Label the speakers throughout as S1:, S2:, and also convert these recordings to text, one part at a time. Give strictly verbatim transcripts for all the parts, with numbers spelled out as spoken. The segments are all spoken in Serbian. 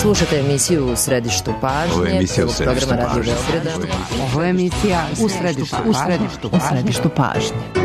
S1: Slušate emisiju U središtu pažnje.
S2: Ovo je emisija U središtu pažnje.
S1: Ovo je emisija U središtu pažnje. U središtu pažnje.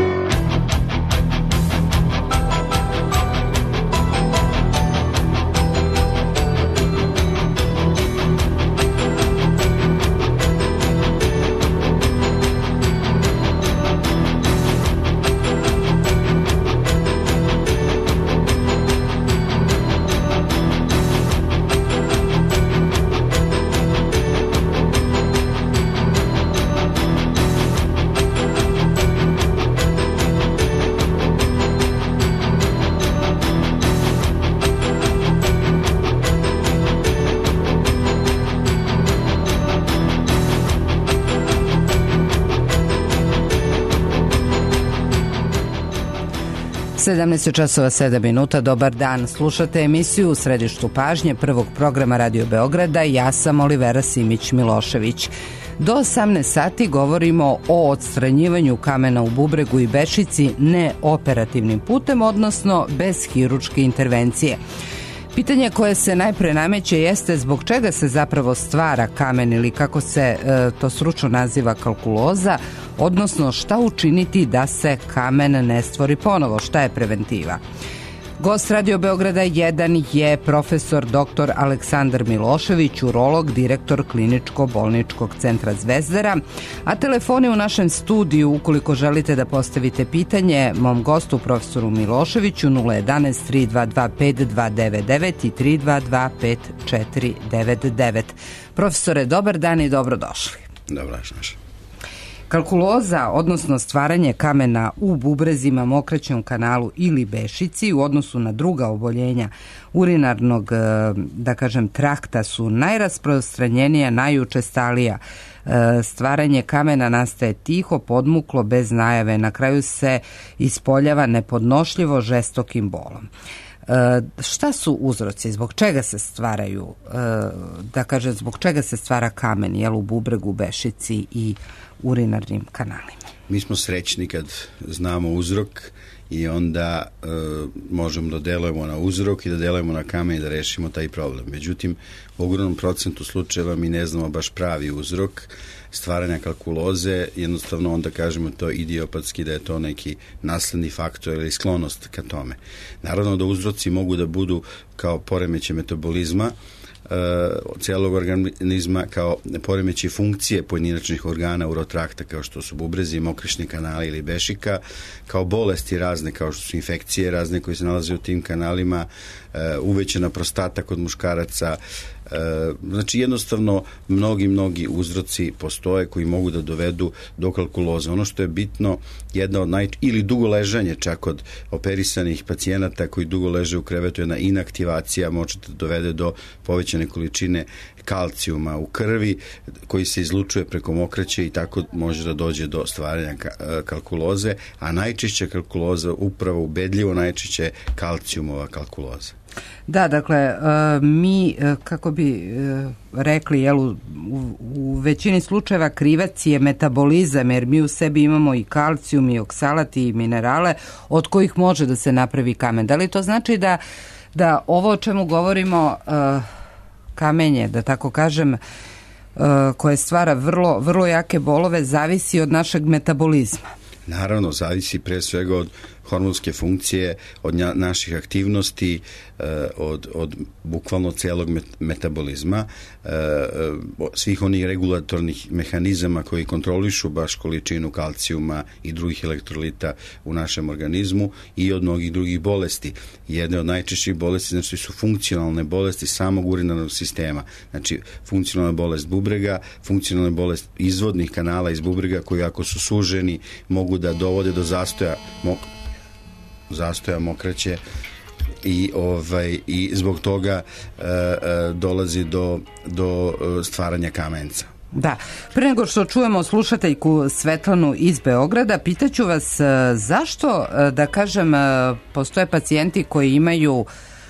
S1: sedamnaest časova sedam minuta, dobar dan. Slušate emisiju U središtu pažnje prvog programa Radio Beograda. Ja sam Olivera Simić-Milošević. Do osamnaest sati govorimo o odstranjivanju kamena u bubregu i bešici neoperativnim putem, odnosno bez hirurške intervencije. Pitanje koje se najpre nameće jeste zbog čega se zapravo stvara kamen ili kako se e, to stručno naziva kalkuloza, odnosno šta učiniti da se kamen ne stvori ponovo, šta je preventiva. Gost Radio Beograda jedan je profesor doktor Aleksandar Milošević, urolog, direktor Kliničko-bolničkog centra Zvezdara, a telefoni u našem studiju, ukoliko želite da postavite pitanje mom gostu profesoru Miloševiću, nula jedanaest tri dva dva pet dva devet devet i tri dva dva pet četiri devet devet. Profesore, dobar dan i dobrodošli.
S2: Dobro, znaš.
S3: Kalkuloza, odnosno stvaranje kamena u bubrezima, mokraćnom kanalu ili bešici u odnosu na druga oboljenja urinarnog, da kažem, trakta su najrasprostranjenija, najučestalija. Stvaranje kamena nastaje tiho, podmuklo, bez najave. Na kraju se ispoljava nepodnošljivo žestokim bolom. Šta su uzroci? Zbog čega se stvaraju, da kažem, zbog čega se stvara kamen, jel, u bubregu, bešici i urinarnim kanalima?
S2: Mi smo srećni kad znamo uzrok i onda e, možemo da delujemo na uzrok i da delujemo na kamen i da rešimo taj problem. Međutim, u ogromnom procentu slučajeva mi ne znamo baš pravi uzrok stvaranja kalkuloze, jednostavno onda kažemo to idiopatski, da je to neki nasledni faktor ili sklonost ka tome. Naravno da uzroci mogu da budu kao poremeće metabolizma cijelog organizma, kao poremeći funkcije pojedinačnih organa urotrakta, kao što su bubrezi, mokraćni kanali ili bešika, kao bolesti razne, kao što su infekcije razne koje se nalaze u tim kanalima, uvećana prostata kod muškaraca. Znači jednostavno mnogi, mnogi uzroci postoje koji mogu da dovedu do kalkuloze. Ono što je bitno, jedna od naj... ili dugo ležanje čak od operisanih pacijenata koji dugo leže u krevetu, jedna inaktivacija može da dovede do povećane količine kalcijuma u krvi koji se izlučuje preko mokraće i tako može da dođe do stvaranja kalkuloze, a najčešća kalkuloza, upravo ubedljivo najčešće kalcijumova kalkuloza.
S3: Da, dakle, mi, kako bi rekli, jel, u, u većini slučajeva krivac je metabolizam, jer mi u sebi imamo i kalcijum, i oksalat, i minerale, od kojih može da se napravi kamen. Da li to znači da, da ovo o čemu govorimo, kamenje, da tako kažem, koje stvara vrlo, vrlo jake bolove, zavisi od našeg metabolizma?
S2: Naravno, zavisi pre svega od hormonske funkcije, od nja, naših aktivnosti, od, od bukvalno celog met, metabolizma, svih onih regulatornih mehanizama koji kontrolišu baš količinu kalcijuma i drugih elektrolita u našem organizmu i od mnogih drugih bolesti. Jedne od najčešćih bolesti, znači, su funkcionalne bolesti samog urinarnog sistema. Znači, funkcionalna bolest bubrega, funkcionalna bolest izvodnih kanala iz bubrega koji ako su suženi mogu da dovode do zastoja mok zastoja mokraće i ovaj i zbog toga e, e, dolazi do do stvaranja kamenca.
S3: Da. Pre nego što čujemo slušateljku Svetlanu iz Beograda, pitaću vas zašto, da kažem, postoje pacijenti koji imaju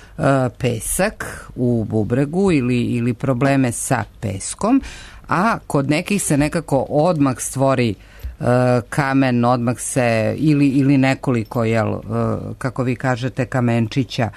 S3: pesak u bubregu ili, ili probleme sa peskom, a kod nekih se nekako odmah stvori kamen, odmah se ili, ili nekoliko, jel, kako vi kažete, kamenčića.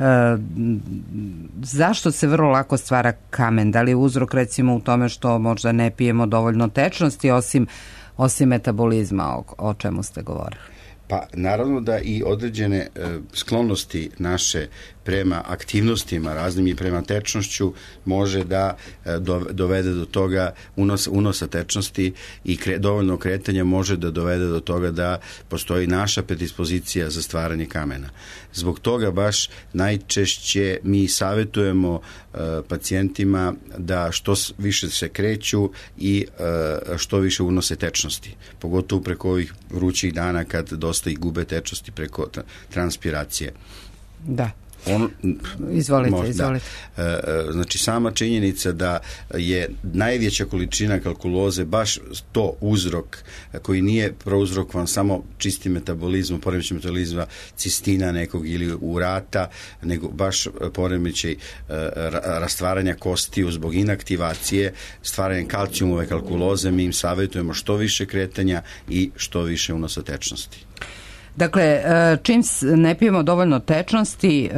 S3: Zašto se vrlo lako stvara kamen? Da li je uzrok recimo u tome što možda ne pijemo dovoljno tečnosti osim, osim metabolizma o, o čemu ste govorili?
S2: Pa naravno da i određene e, sklonosti naše prema aktivnostima raznim i prema tečnošću može da e, dovede do toga unos, unosa tečnosti i kre, dovoljno kretanja može da dovede do toga da postoji naša predispozicija za stvaranje kamena. Zbog toga baš najčešće mi savjetujemo e, pacijentima da što više se kreću i e, što više unose tečnosti. Pogotovo preko ovih vrućih dana kad dosta ih gube tečnosti preko tra, transpiracije.
S3: Da.
S2: On,
S3: izvolite,
S2: možda,
S3: izvolite.
S2: Znači sama činjenica da je najveća količina kalkuloze baš to uzrok koji nije prouzrokovan samo čistim metabolizmom, poremećaj metabolizma, cistina nekog ili urata, nego baš poremećaj rastvaranja kostiju zbog inaktivacije, stvaranje kalcijumove kalkuloze. Mi im savjetujemo što više kretanja i što više unosa tečnosti.
S3: Dakle, čim ne pijemo dovoljno tečnosti,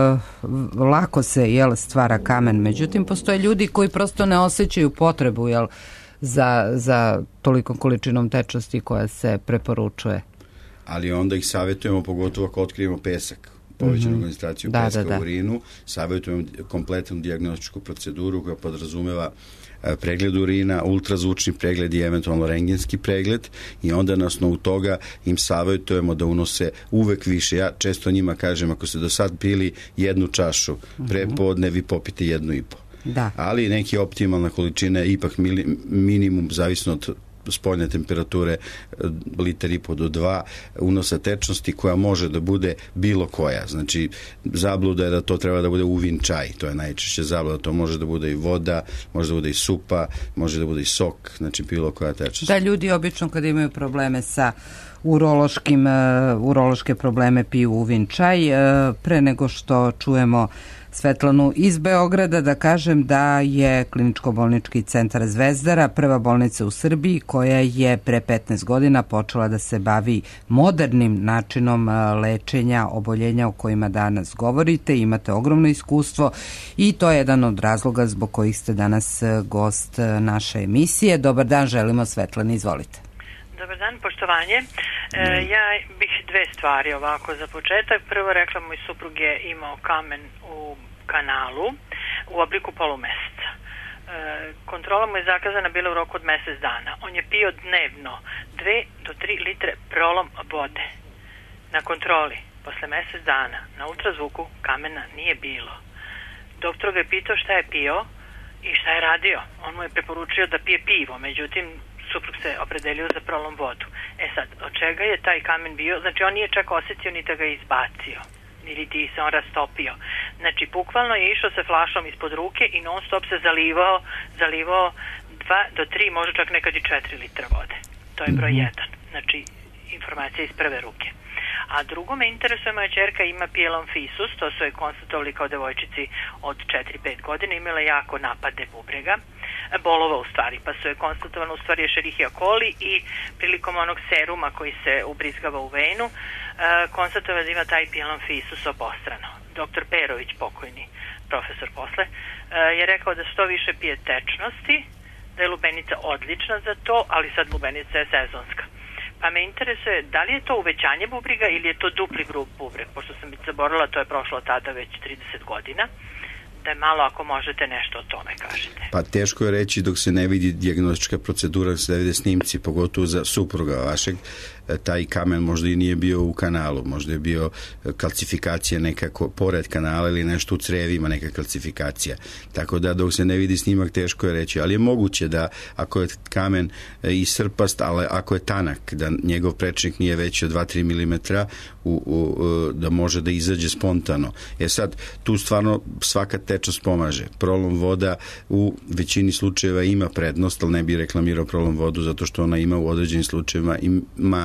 S3: lako se, jel, stvara kamen. Međutim, postoje ljudi koji prosto ne osjećaju potrebu, jel, za, za tolikom količinom tečnosti koja se preporučuje.
S2: Ali onda ih savjetujemo, pogotovo ako otkrijemo pesak, povećanu mm-hmm. koncentraciju da, peska da, da. u urinu, savjetujemo kompletnu dijagnostičku proceduru koja podrazumeva pregled urina, ultrazvučni pregled i eventualno rengenski pregled i onda na osnovu toga im savjetujemo da unose uvek više. Ja često njima kažem, ako ste do sad pili jednu čašu pre podne, vi popite jednu i po.
S3: Da.
S2: Ali neki optimalna količina je ipak mili, minimum, zavisno od spoljne temperature, liter i po do dva unosa tečnosti koja može da bude bilo koja. Znači, zabluda je da to treba da bude uvin čaj. To je najčešće zabluda. To može da bude i voda, može da bude i supa, može da bude i sok, znači bilo koja tečnost.
S3: Da, ljudi obično kad imaju probleme sa urološkim, uh, urološke probleme piju uvin čaj. Uh, pre nego što čujemo Svetlanu iz Beograda, da kažem da je Kliničko-bolnički centar Zvezdara prva bolnica u Srbiji koja je pre petnaest godina počela da se bavi modernim načinom lečenja oboljenja o kojima danas govorite. Imate ogromno iskustvo i to je jedan od razloga zbog kojih ste danas gost naše emisije. Dobar dan, želimo Svetlani, izvolite.
S4: Dobar dan, poštovanje. E, ja bih dve stvari ovako za početak. Prvo, rekla moj suprug je imao kamen u kanalu u obliku polumeseca. E, kontrola mu je zakazana bila u roku od mesec dana. On je pio dnevno dve do tri litre prolom vode. Na kontroli, posle mesec dana, na ultrazvuku kamena nije bilo. Doktor ga je pitao šta je pio i šta je radio. On mu je preporučio da pije pivo, međutim suprug se opredelio za prolom vodu. E sad, od čega je taj kamen bio? Znači, on nije čak osjetio ni da ga je izbacio, ili ti se on rastopio. Znači, bukvalno je išao sa flašom ispod ruke i non stop se zalivao, zalivao dva do tri, možda čak nekad i četiri litra vode. To je broj jedan. Znači, informacija iz prve ruke. A drugo me interesuje, moja ćerka ima pielonfisus, to su je konstatovali kao devojčici od četiri pet godina, imala jako napade bubrega, bolova u stvari, pa su je konstatovano u stvari Escherichia coli i prilikom onog seruma koji se ubrizgava u venu, konstatovano da ima taj pielonfisus obostrano. Doktor Perović, pokojni profesor posle, je rekao da što više pije tečnosti, da je lubenica odlična za to, ali sad lubenica je sezonska. Pa me interesuje, da li je to uvećanje bubrega ili je to dupli grup bubreg, pošto sam već zaboravila, to je prošlo tada već trideset godina, da je malo ako možete nešto o tome kažete.
S2: Pa teško je reći dok se ne vidi dijagnostička procedura, dok se ne vide snimci, pogotovo za supruga vašeg, taj kamen možda i nije bio u kanalu, možda je bio kalcifikacija nekako pored kanala ili nešto u crevima, neka kalcifikacija. Tako da dok se ne vidi snimak teško je reći, ali je moguće da ako je kamen i srpast, ali ako je tanak, da njegov prečnik nije veći od dva do tri milimetra, u, u, da može da izađe spontano. E sad, tu stvarno svaka tečnost pomaže. Prolom voda u većini slučajeva ima prednost, ali ne bi reklamirao prolom vodu zato što ona ima u određenim slučajevima i mane.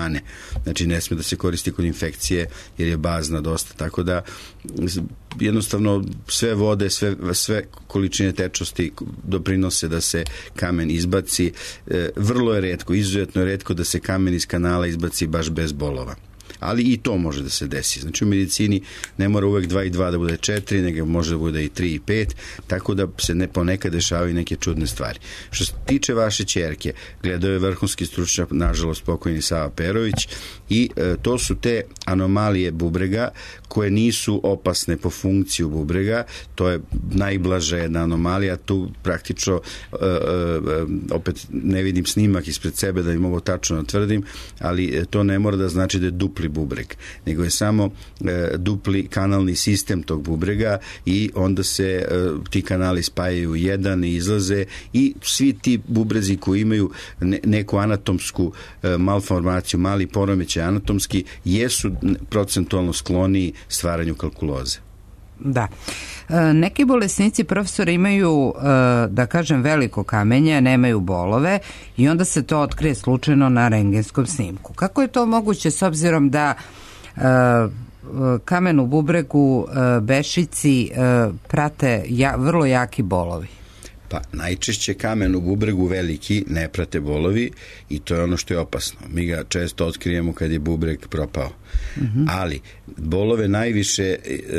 S2: hrane. Znači ne sme da se koristi kod infekcije jer je bazna dosta, tako da jednostavno sve vode, sve, sve količine tečnosti doprinose da se kamen izbaci. E, vrlo je retko, izuzetno je retko da se kamen iz kanala izbaci baš bez bolova. Ali i to može da se desi. Znači u medicini ne mora uvek dva i dva da bude četiri, nego može da bude i tri i pet, tako da se ne, ponekad dešavaju neke čudne stvari. Što se tiče vaše ćerke, gledao je vrhunski stručnjak, nažalost pokojni Sava Perović, i e, to su te anomalije bubrega koje nisu opasne po funkciju bubrega, to je najblaža jedna anomalija, tu praktično e, e, opet ne vidim snimak ispred sebe da bi mogo tačno da tvrdim, ali to ne mora da znači da je dupli bubreg, nego je samo e, dupli kanalni sistem tog bubrega i onda se e, ti kanali spajaju u jedan i izlaze i svi ti bubrezi koji imaju ne, neku anatomsku e, malformaciju, mali poremećaj anatomski, jesu procentualno skloniji stvaranju kalkuloze.
S3: Da. E, neki bolesnici, profesori, imaju, e, da kažem, veliko kamenje, nemaju bolove i onda se to otkrije slučajno na rengenskom snimku. Kako je to moguće s obzirom da e, kamen u bubregu, e, bešici e, prate ja, vrlo jaki bolovi?
S2: Pa najčešće kamen u bubregu veliki ne prate bolovi i to je ono što je opasno. Mi ga često otkrijemo kad je bubreg propao. Mm-hmm. Ali bolove najviše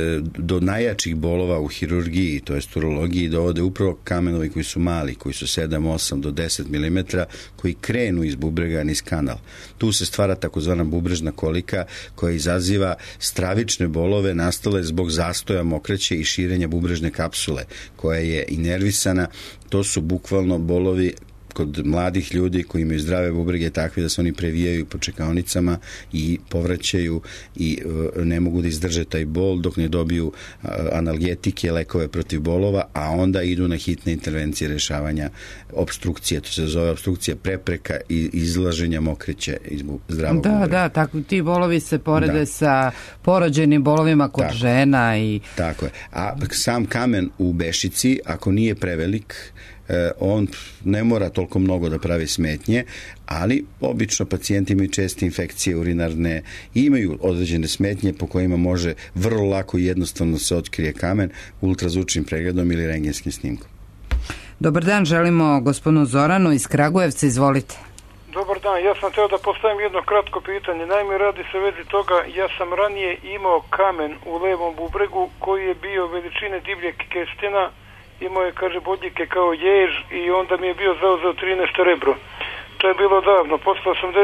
S2: do najjačih bolova u hirurgiji, to jest urologiji, dovode upravo kamenovi koji su mali, koji su sedam, osam do deset milimetara, koji krenu iz bubrega niz kanal. Tu se stvara takozvana bubrežna kolika koja izaziva stravične bolove nastale zbog zastoja mokraće i širenja bubrežne kapsule koja je inervisana. To su bukvalno bolovi kod mladih ljudi koji imaju zdrave bubrege takvi da se oni previjaju po čekaonicama i povraćaju i e, ne mogu da izdrže taj bol dok ne dobiju e, analgetike, lekove protiv bolova, a onda idu na hitne intervencije rešavanja obstrukcije, to se zove obstrukcija prepreka i izlaženja mokreće iz bu, zdravog
S3: da,
S2: bubrega. Da,
S3: tako ti bolovi se porede da. sa porođenim bolovima kod tako. žena i...
S2: Tako je. A sam kamen u bešici, ako nije prevelik, on ne mora toliko mnogo da pravi smetnje, ali obično pacijenti imaju česte infekcije urinarne i imaju određene smetnje po kojima može vrlo lako i jednostavno se otkrije kamen ultrazvučnim pregledom ili rengenskim snimkom.
S3: Dobar dan, želimo gospodinu Zoranu iz Kragujevca, izvolite.
S5: Dobar dan, ja sam teo da postavim jedno kratko pitanje. Naime, radi se vezi toga, ja sam ranije imao kamen u levom bubregu koji je bio veličine divljeg kestena. Imao je, kaže, bodljike kao jež i onda mi je bio zauzeo trinaesto rebro. To je bilo davno, posle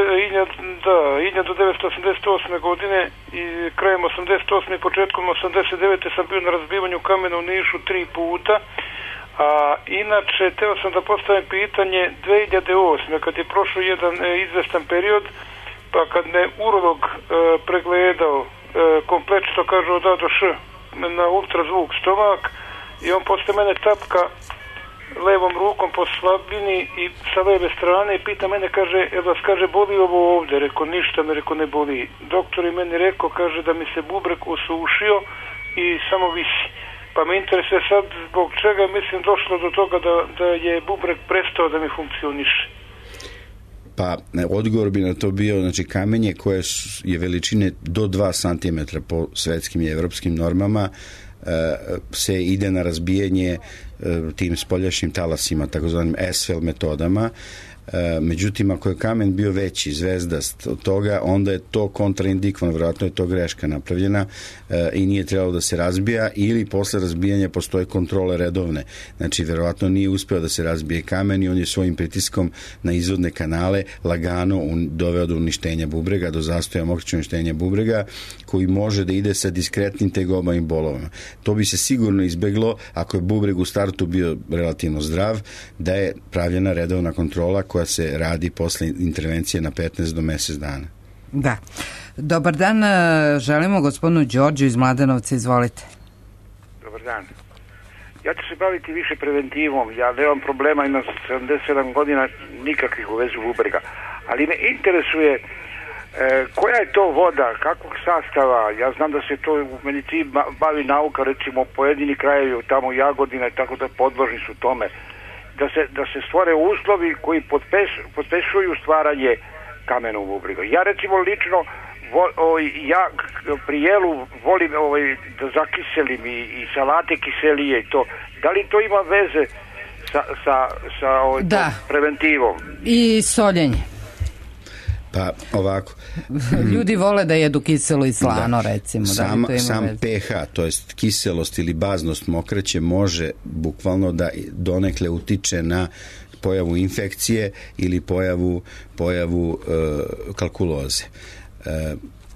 S5: hiljadu devetsto osamdeset osme godine i krajem osamdeset osme i početkom osamdeset devete sam bio na razbivanju kamena u Nišu tri puta. A inače, teo sam da postavim pitanje dve hiljade osme kad je prošao jedan e, izvestan period, pa kad me urolog e, pregledao e, komplet, što kažu od A do Š, na ultrazvuk stomak, i on posle mene tapka levom rukom po slabini i sa leve strane i pita mene, kaže, jel vas, kaže, boli ovo ovde? Reko, ništa me, reko, ne boli. Doktor je meni rekao, kaže, da mi se bubreg osušio i samo visi. Pa me interesuje sad zbog čega mislim došlo do toga da, da je bubreg prestao da mi funkcioniše.
S2: Pa odgovor bi na to bio, znači kamenje koje je veličine do dva centimetra po svetskim i evropskim normama se ide na razbijanje tim spoljašnjim talasima, takozvanim es ef el metodama. Međutim, ako je kamen bio veći, zvezdast od toga, onda je to kontraindikovan, vjerojatno je to greška napravljena i nije trebalo da se razbija, ili posle razbijanja postoje kontrole redovne. Znači, vjerojatno nije uspeo da se razbije kamen i on je svojim pritiskom na izvodne kanale lagano doveo do uništenja bubrega, do zastoja mokričnog uništenja bubrega, koji može da ide sa diskretnim tegobama i bolovima. To bi se sigurno izbeglo ako je bubreg u startu bio relativno zdrav, da je pravljena redovna kontrola koja se radi posle intervencije na petnaest do mesec dana.
S3: Da. Dobar dan, želimo gospodinu Đorđu iz Mladenovca, izvolite.
S6: Dobar dan. Ja ću se baviti više preventivom. Ja nemam problema, imam sedamdeset sedam godina, nikakvih u vezi bubrega. Ali me interesuje e, koja je to voda, kakvog sastava. Ja znam da se to u medicini bavi nauka, recimo pojedini krajevi, tamo Jagodina i tako da podložni su tome. Da se, da se stvore uslovi koji potpeš, pospešuju stvaranje kamen u bubregu. Ja recimo lično vo, o, ja pri jelu volim ovaj, da zakiselim i, i salate kiselije i to. Da li to ima veze sa, sa, sa ovaj,
S1: da.
S6: preventivom?
S1: I soljenje.
S2: Pa ovako.
S1: Ljudi vole da jedu kiselo i slano, da. recimo.
S2: Sam,
S1: da
S2: sam pH, to jest kiselost ili baznost mokraće može bukvalno da donekle utiče na pojavu infekcije ili pojavu, pojavu e, kalkuloze. E,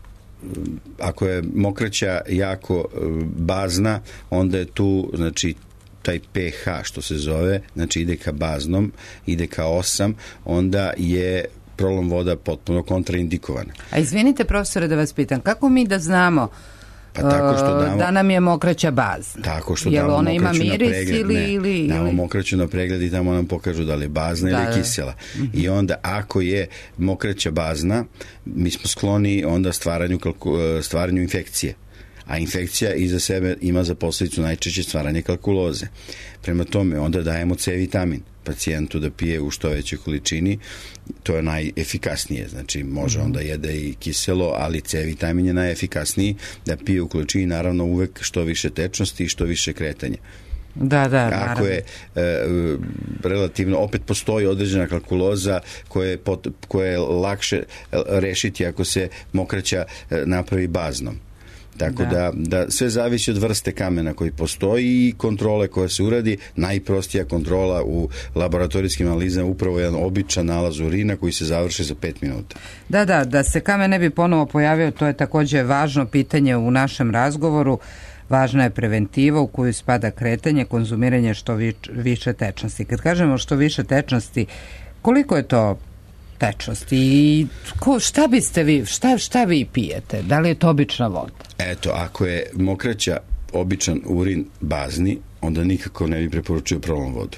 S2: ako je mokraća jako e, bazna, onda je tu, znači, taj pH što se zove, znači ide ka baznom, ide ka osam, onda je prolom voda potpuno kontraindikovana.
S1: A izvinite, profesore, da vas pitam, kako mi da znamo
S2: pa tako što damo,
S1: da nam je mokraća bazna?
S2: Tako što
S1: Jel
S2: damo
S1: ona ima miris
S2: pregled,
S1: ili,
S2: ne,
S1: ili...
S2: damo mokraću na pregled i tamo nam pokažu da li je bazna da, ili je kisela. Da. Mm-hmm. I onda ako je mokraća bazna, mi smo skloni onda stvaranju, stvaranju infekcije. A infekcija iza sebe ima za posljedicu najčešće stvaranje kalkuloze. Prema tome, onda dajemo C vitamin pacijentu da pije u što većoj količini, to je najefikasnije, znači može onda jede i kiselo, ali C vitamin je najefikasniji da pije u količini, naravno uvek što više tečnosti i što više kretanja.
S1: Da, da, naravno.
S2: Ako je e, relativno, opet postoji određena kalkuloza koja je, pot, koja je lakše rešiti ako se mokraća napravi baznom. Tako da. Da, da sve zavisi od vrste kamena koji postoji i kontrole koje se uradi. Najprostija kontrola u laboratorijskim analizama upravo je jedan običan nalaz urina koji se završi za pet minuta.
S1: Da, da, da se kamen ne bi ponovo pojavio, to je također važno pitanje u našem razgovoru. Važna je preventiva u koju spada kretanje, konzumiranje što više tečnosti. Kad kažemo što više tečnosti, koliko je to tečnosti i ko, šta biste vi, šta, šta vi pijete? Da li je to obična voda?
S2: Eto, ako je mokraća običan urin bazni, onda nikako ne bi preporučio prolom vodu.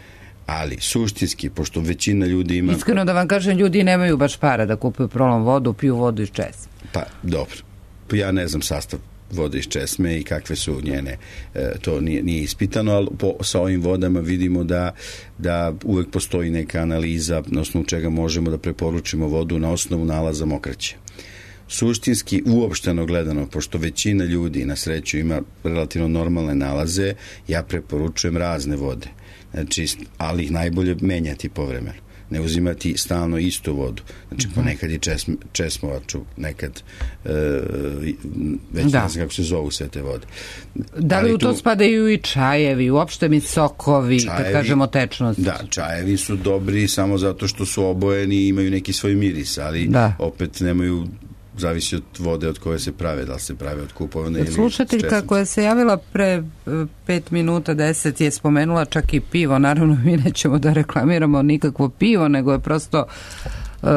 S2: Ali, suštinski, pošto većina ljudi ima...
S1: Iskreno da vam kažem, ljudi nemaju baš para da kupuju prolom vodu, piju vodu iz česme.
S2: Pa, dobro. Ja ne znam sastav vode iz česme i kakve su njene, e, to nije, nije ispitano, ali po, sa ovim vodama vidimo da, da uvek postoji neka analiza na osnovu čega možemo da preporučimo vodu na osnovu nalaza mokraće. Suštinski, uopšteno gledano, pošto većina ljudi na sreću ima relativno normalne nalaze, ja preporučujem razne vode. Znači, ali ih najbolje menjati povremeno. Ne uzimati stalno istu vodu. Znači, uh-huh. ponekad i česm, česmovaču, nekad e, već da. ne znam kako se zovu sve te vode.
S1: Da li ali u to tu, spadaju i čajevi, uopšte mi sokovi,
S2: čajevi,
S1: kad kažemo tečnost?
S2: Da, čajevi su dobri samo zato što su obojeni i imaju neki svoj miris, ali da. opet nemaju, zavisi od vode od koje se prave, da li se prave od kupovane ili
S1: slušateljka koja se javila pre pet minuta deset je spomenula čak i pivo, naravno mi nećemo da reklamiramo nikakvo pivo, nego je prosto uh,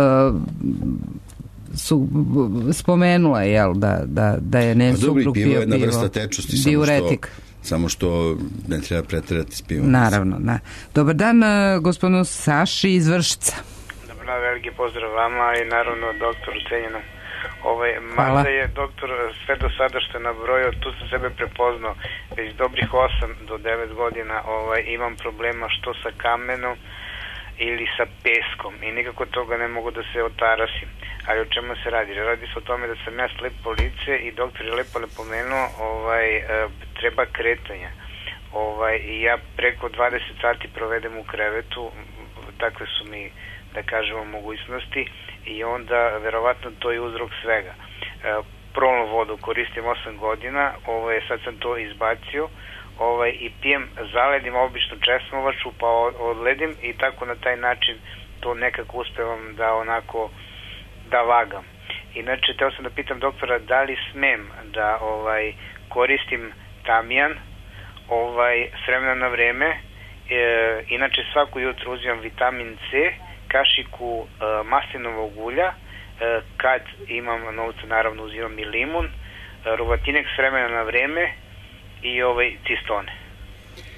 S1: su spomenula jel, da, da, da je ne suprug pio pivo.
S2: Je jedna vrsta tečnosti, samo što, samo što ne treba preterati s pivom.
S1: Naravno, da. Dobar dan, gospodinu Saši iz Vršca.
S7: Dobar dan, veliki pozdrav vama i naravno doktoru cenjenom. Ovaj, mada je doktor sve do sada što je nabrojao, tu sam sebe prepoznao, već dobrih osam do devet godina ovaj, imam problema što sa kamenom ili sa peskom i nikako toga ne mogu da se otarasim. Ali o čemu se radi? Radi se o tome da sam ja slepo lice i doktor je lepo napomenuo ovaj, treba kretanja. Ovaj, i ja preko dvadeset sati provedem u krevetu, takve su mi, da kažemo, mogućnosti i onda verovatno to je uzrok svega. E, prolnu vodu koristim osam godina, ovaj, sad sam to izbacio ovaj, i pijem, zaledim običnu česmovaču pa odledim i tako na taj način to nekako uspevam da onako da vagam. Inače, teo sam da pitam doktora da li smem da ovaj, koristim tamijan ovaj, s vremena na vreme, e, inače svako jutro uzimam vitamin C, kašiku e, maslinovog ulja, e, kad imam novca naravno uzimam i limun, e, ruvatinek s vremena na vreme i ovaj cistone.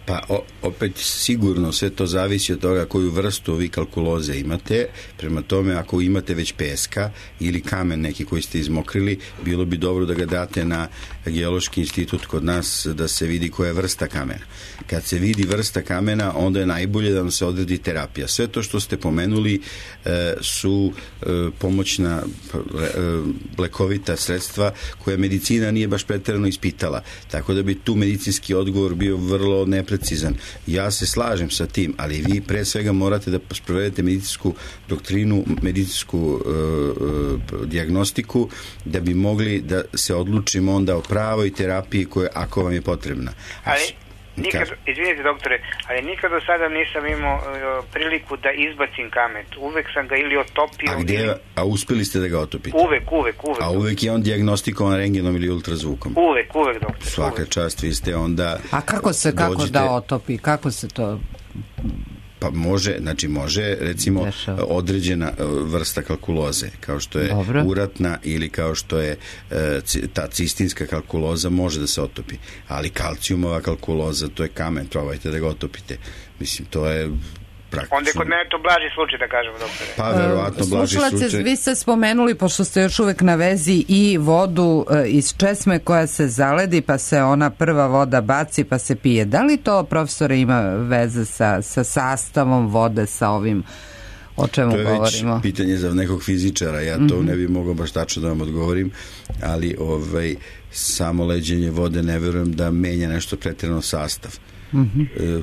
S2: Pa o, opet sigurno sve to zavisi od toga koju vrstu vi kalkuloze imate. Prema tome, ako imate već peska ili kamen neki koji ste izmokrili, bilo bi dobro da ga date na Geološki institut kod nas da se vidi koja je vrsta kamena. Kad se vidi vrsta kamena, onda je najbolje da vam se odredi terapija. Sve to što ste pomenuli e, su e, pomoćna e, lekovita sredstva koja medicina nije baš pretjerano ispitala. Tako da bi tu medicinski odgovor bio vrlo neprecizan. Ja se slažem sa tim, ali vi pre svega morate da sprovedete medicinsku doktrinu, medicinsku e, e, dijagnostiku da bi mogli da se odlučimo onda o pravoj terapiji koja ako vam je potrebna.
S7: Ali nikad, izvinite doktore, ali nikad do sada nisam imao uh, priliku da izbacim kamen. Uvek sam ga ili otopio.
S2: A gde, ili... a uspeli ste da ga otopite?
S7: Uvek, uvek, uvek.
S2: A uvek je on dijagnostikovan rengenom ili ultrazvukom?
S7: Uvek, uvek, doktore.
S2: Svaka
S7: uvek.
S2: Čast, vi ste onda...
S3: A kako se, kako
S2: dođete...
S3: da otopi? Kako se to...
S2: Pa može, znači može recimo
S3: Dešava.
S2: određena vrsta kalkuloze, kao što je
S3: Dobro.
S2: uratna ili kao što je e, ta cistinska kalkuloza može da se otopi, ali kalcijumova kalkuloza, to je kamen, probajte da ga otopite. Mislim, to je praktično...
S7: Onda je kod mene to blaži slučaj, da kažemo, doktore.
S2: Pa verovatno blaži
S3: Slušalac,
S2: slučaj.
S3: vi ste spomenuli, pošto ste još uvek na vezi, i vodu e, iz česme koja se zaledi, pa se ona prva voda baci, pa se pije. Da li to, profesore, ima veze sa, sa sastavom vode, sa ovim o čemu govorimo?
S2: To je već pitanje za nekog fizičara, ja to mm-hmm. ne bi mogao baš tačno da vam odgovorim, ali ovaj, samo leđenje vode ne verujem da menja nešto pretjerano sastav. Mm-hmm. E,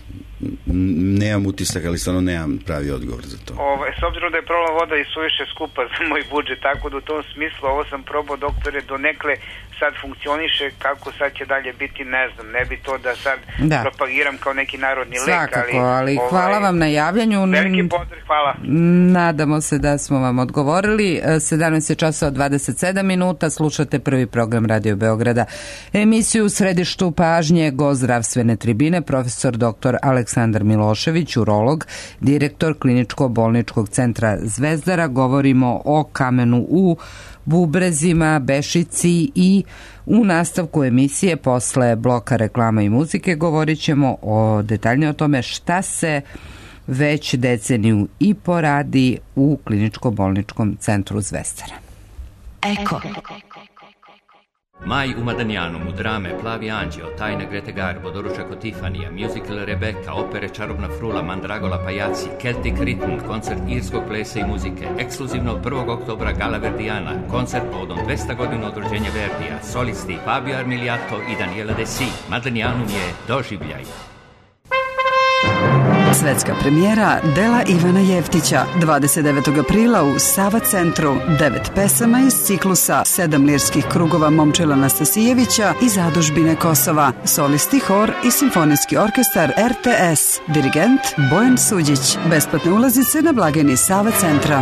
S2: nemam utisak, ali stvarno nemam pravi odgovor za to.
S7: Ovo, s obzirom da je problem voda i suviše skupa za moj budžet, tako da u tom smislu ovo sam probao, doktore, donekle sad funkcioniše, kako sad će dalje biti, ne znam, ne bi to da sad da. propagiram kao neki narodni lek.
S3: Svakako, ali, ali
S7: ovaj,
S3: hvala vam na javljanju.
S7: Veliki pozdrav, hvala.
S3: Nadamo se da smo vam odgovorili. sedamnaest časova dvadeset sedam minuta, slušate prvi program Radio Beograda. Emisiju u središtu pažnje gost zdravstvene tribine, profesor doktor Aleksandar Milošević, urolog, direktor Kliničko-bolničkog centra Zvezdara. Govorimo o kamenu u bubrezima, bešici i u nastavku emisije posle bloka reklama i muzike govorit ćemo o detaljnije o tome šta se već deceniju i po radi u Kliničko-bolničkom centru Zvezdara.
S8: Eko.
S9: Maj u Madanjanu, u drame Plavi anđeo, Tajna Grete Garbo, Doručak od Tifanija, musical Rebeka, opere Čarobna frula, Mandragola pajaci, Celtic Rhythm, koncert irskog plesa i muzike, ekskluzivno od prvog oktobra Gala Verdijana, koncert povodom dvesta godina od rođenja Verdija, solisti Fabio Armiliato i Daniela Desi. Madanjanum je doživljaj.
S8: Svetska premijera dela Ivana Jeftića dvadeset devetog aprila u Sava centru. Devet pesama iz ciklusa Sedam lirskih krugova Momčila Nastasijevića i Zadužbine Kosova. Solisti, hor i simfonijski orkestar R T S. Dirigent Bojan Suđić. Besplatne ulaznice na blagajni Sava centra.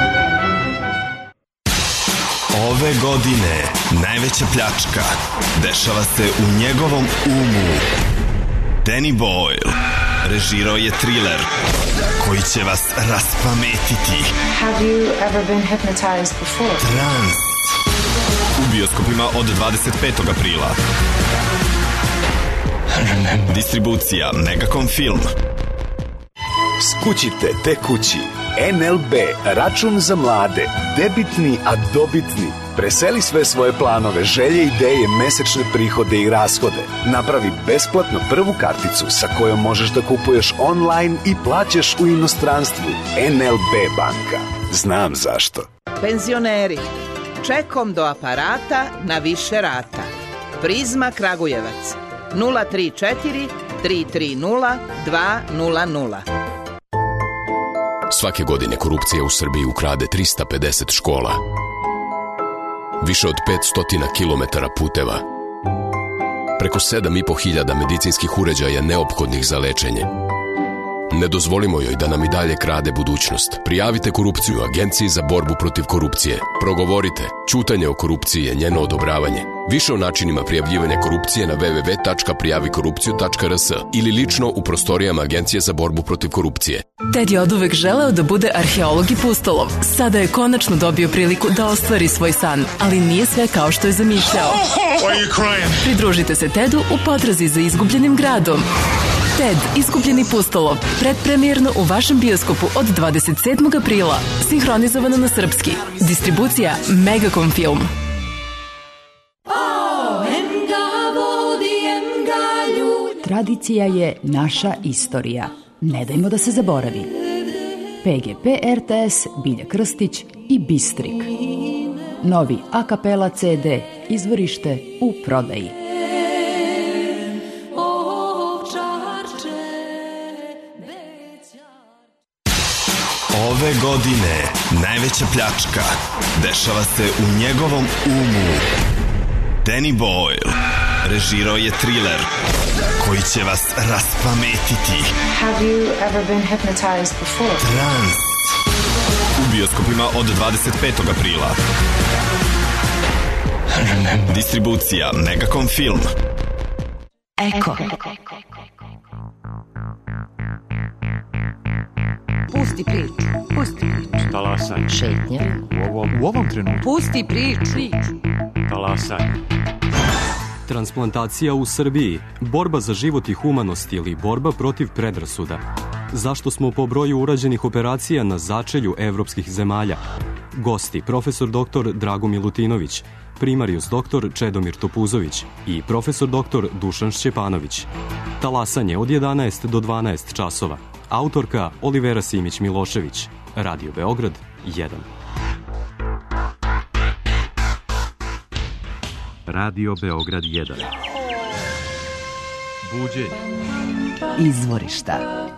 S10: Ove godine najveća pljačka dešava se u njegovom umu. Danny Boyle režirao je triler koji će vas raspametiti.
S11: Have you ever been hypnotized before?
S10: Trans. U bioskopima od dvadeset petog aprila. Distribucija Megacom Film.
S12: Skućite te kući. N L B, račun za mlade, debitni, a dobitni. Preseli sve svoje planove, želje, ideje, mesečne prihode i rashode. Napravi besplatno prvu karticu sa kojom možeš da kupuješ online i plaćaš u inostranstvu. N L B banka. Znam zašto.
S13: Penzioneri, čekom do aparata na više rata. Prizma Kragujevac, nula tri četiri tri tri nula dva nula nula.
S14: Svake godine korupcija u Srbiji ukrade trista pedeset škola. Više od petsto kilometara puteva. Preko sedam i po hiljada medicinskih uređaja neophodnih za lečenje. Ne dozvolimo joj da nam i dalje krade budućnost. Prijavite korupciju Agenciji za borbu protiv korupcije. Progovorite. Ćutanje o korupciji je njeno odobravanje. Više o načinima prijavljivanja korupcije na w w w tačka prijavi korupciju tačka r s ili lično u prostorijama Agencije za borbu protiv korupcije.
S15: Ted je oduvek želeo da bude arheolog i pustolov. Sada je konačno dobio priliku da ostvari svoj san, ali nije sve kao što je zamišljao. Pridružite se Tedu u potrazi za izgubljenim gradom. Ted, iskupljeni pustolov. Predpremijerno u vašem bioskopu od dvadeset sedmog aprila. Sinhronizovano na srpski. Distribucija Megacom Film.
S16: Tradicija je naša istorija. Ne dajmo da se zaboravi. P G P R T S, Bilja Krstić i Bistrik. Novi a kapela C D, izvorište u prodaji.
S10: Ove godine najveća pljačka dešava se u njegovom umu. Danny Boyle režirao je thriller koji će vas raspametiti.
S11: Have you ever been hypnotized before?
S10: Trans. U bioskopima od dvadeset petog aprila. Distribucija Megacom Film.
S16: Eko. Pusti priču. Pusti priču.
S17: Talasaj.
S16: Šetnja.
S17: U ovom, u ovom trenutku.
S16: Pusti priču.
S17: Talasaj.
S18: Transplantacija u Srbiji, borba za život i humanost ili borba protiv predrasuda. Zašto smo po broju urađenih operacija na začelju evropskih zemalja? Gosti, profesor doktor Drago Milutinović, primarius doktor Čedomir Topuzović i profesor doktor Dušan Šćepanović. Talasanje od jedanaest do dvanaest časova. Autorka Olivera Simić Milošević. Radio Beograd jedan.
S19: Radio Beograd jedan. Buđenje.
S16: Izvorišta.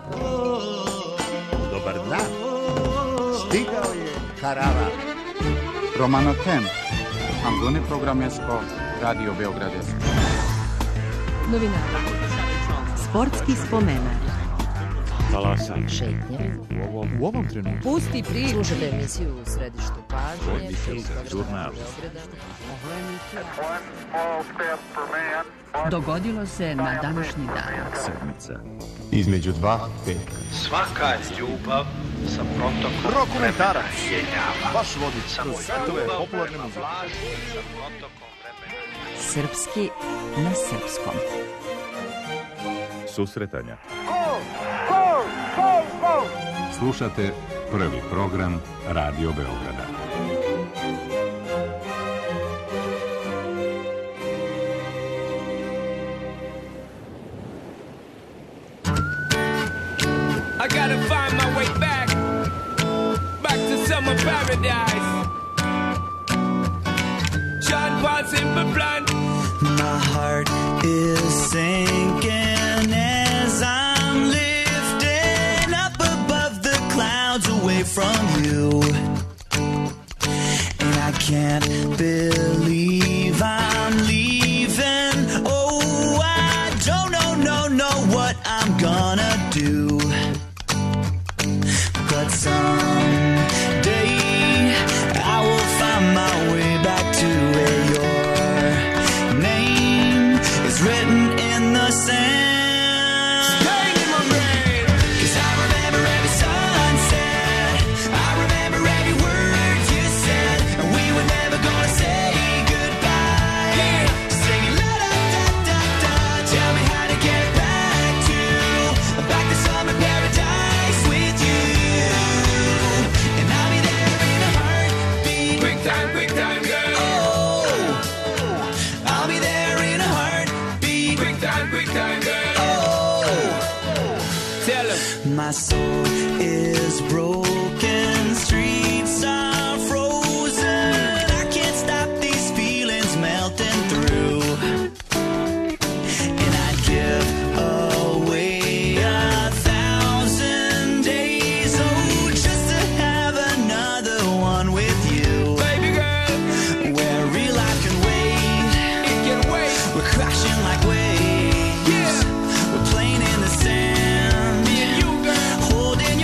S20: Dobar dan. Stigao je Karava. Romano Tem. Ambune programesko Radio Beograd jedan.
S16: Novinara. Sportski spomenar.
S17: Talasaj.
S16: Šetnja.
S17: U ovom, u ovom trenutku.
S16: Pusti priču. Slušajte emisiju u središtu pažnje.
S19: Žurnal.
S16: Dogodilo se na današnji dan.
S19: Sedmica.
S20: Između dva peka.
S21: Svaka ljubav sa protokom
S20: Rokomentarac.
S21: jenjava.
S20: Baš vodič.
S21: Samo
S20: svetove
S21: ljubav
S20: popularne
S21: prema
S20: muzike.
S21: vlasti sa protokom vremena.
S16: Srpski na srpskom.
S19: Susretanja. Slušate prvi program Radio Beograda.
S22: I gotta find my way back, back to summer paradise. John Paul Simple Plan.
S23: My heart is sinking as I'm lifting up above the clouds away from you. And I can't believe I'm leaving. Oh, I don't know, no, know what I'm gonna do. But someday I will find my way back to where your name is written in the sand. Staying in my brain. 'Cause I remember every sunset. I remember every word you said. And we were never gonna say goodbye. Yeah. Singing la da da da da. Tell me how to get back to back to summer paradise with you. And I'll be there in a heartbeat.
S22: Quick time, quick time, girl.
S23: Oh, I'll be there in a heartbeat.
S22: Quick time, quick time, girl.
S23: Oh,
S22: Tell him.
S23: my soul is broken, streets are frozen. I can't stop these feelings melting through. And I'd give away a thousand days, oh, just to have another one with you.
S22: Baby girl,
S23: where real life can wait.
S22: it can wait.
S23: We're crashing like waves.
S22: Yeah.
S23: We're playing in the sand.
S22: Me and you, girl.
S23: Holding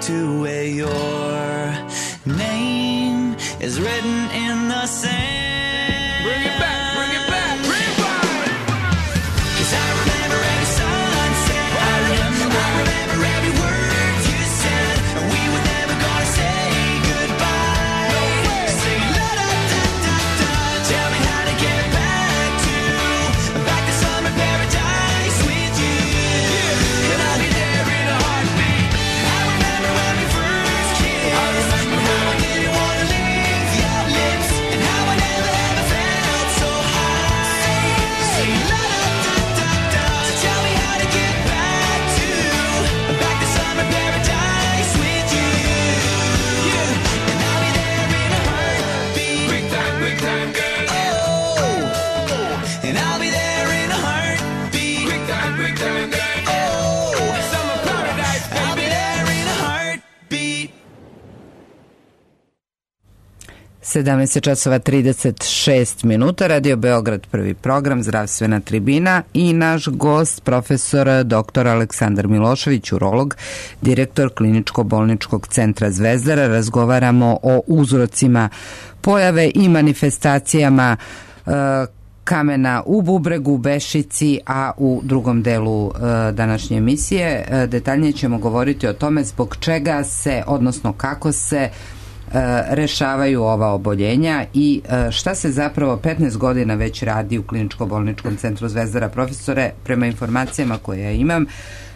S23: to where your name is written in the sand.
S22: Bring it back, bring it back, rewind.
S23: 'Cause I remember every sunset, I remember, I remember every word you said, and we were never gonna say goodbye.
S22: No way.
S23: Sing la da da da da. Tell me how to get back to, back to summer paradise with you.
S22: Yeah.
S23: And I'll be there in a heartbeat. I remember when we first kissed.
S22: I remember
S23: how I didn't wanna leave your lips, and how I never ever felt so high. Sing la da da da da. Tell me how to get back to, back to summer paradise with you. Yeah. And I'll be there in a heartbeat.
S22: Quick time, quick time, girl.
S23: Oh, and I'll be there in a heartbeat.
S22: Quick time, quick time, girl.
S23: Oh,
S22: Summer paradise,
S23: I'll be
S22: baby.
S23: there in a heartbeat.
S1: sedamnaest časova trideset šest minuta, Radio Beograd, prvi program, zdravstvena tribina i naš gost, profesor doktor Aleksandar Milošević, urolog, direktor Kliničko-bolničkog centra Zvezdara. Razgovaramo o uzrocima pojave i manifestacijama e, kamena u bubregu, u Bešici, a u drugom delu e, današnje emisije e, detaljnije ćemo govoriti o tome zbog čega se, odnosno kako se rešavaju ova oboljenja i šta se zapravo petnaest godina već radi u Kliničko-bolničkom centru Zvezdara. Profesore, prema informacijama koje ja imam,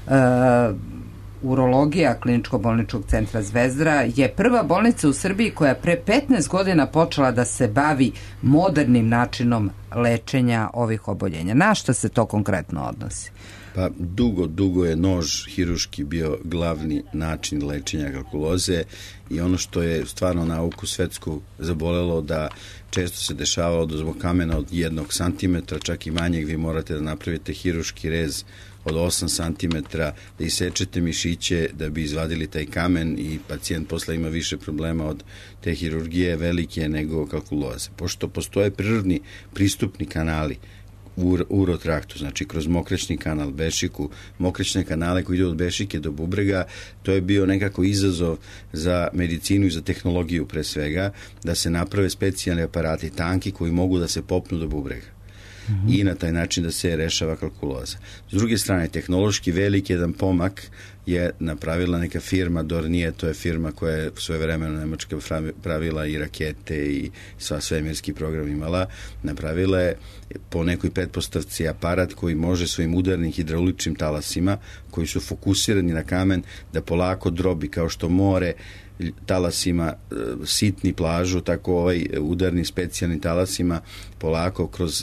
S1: urologija Kliničko-bolničkog centra Zvezdara je prva bolnica u Srbiji koja pre petnaest godina počela da se bavi modernim načinom lečenja ovih oboljenja. Na šta se to konkretno odnosi?
S2: Pa dugo, dugo je nož hiruški bio glavni način lečenja kalkuloze i ono što je stvarno nauku svetsku zabolelo da često se dešavalo da zbog kamena od jednog santimetra, čak i manjeg, vi morate da napravite hiruški rez od osam santimetara, da isečete mišiće da bi izvadili taj kamen i pacijent posle ima više problema od te hirurgije velike nego kalkuloze. Pošto postoje prirodni pristupni kanali u urotraktu, znači kroz mokraćni kanal, bešiku, mokraćne kanale koji idu od bešike do bubrega, to je bio nekako izazov za medicinu i za tehnologiju pre svega, da se naprave specijalni aparati tanki koji mogu da se popnu do bubrega. Mm-hmm. I na taj način da se rešava kalkuloza. S druge strane, tehnološki veliki jedan pomak je napravila neka firma Dornier, to je firma koja je svoje vremeno Nemačka pravila i rakete i sva svemirski program imala, napravila je po nekoj pretpostavci aparat koji može svojim udarnim hidrauličnim talasima, koji su fokusirani na kamen, da polako drobi kao što more talasima sitni plažu, tako ovaj udarni specijalni talasima polako kroz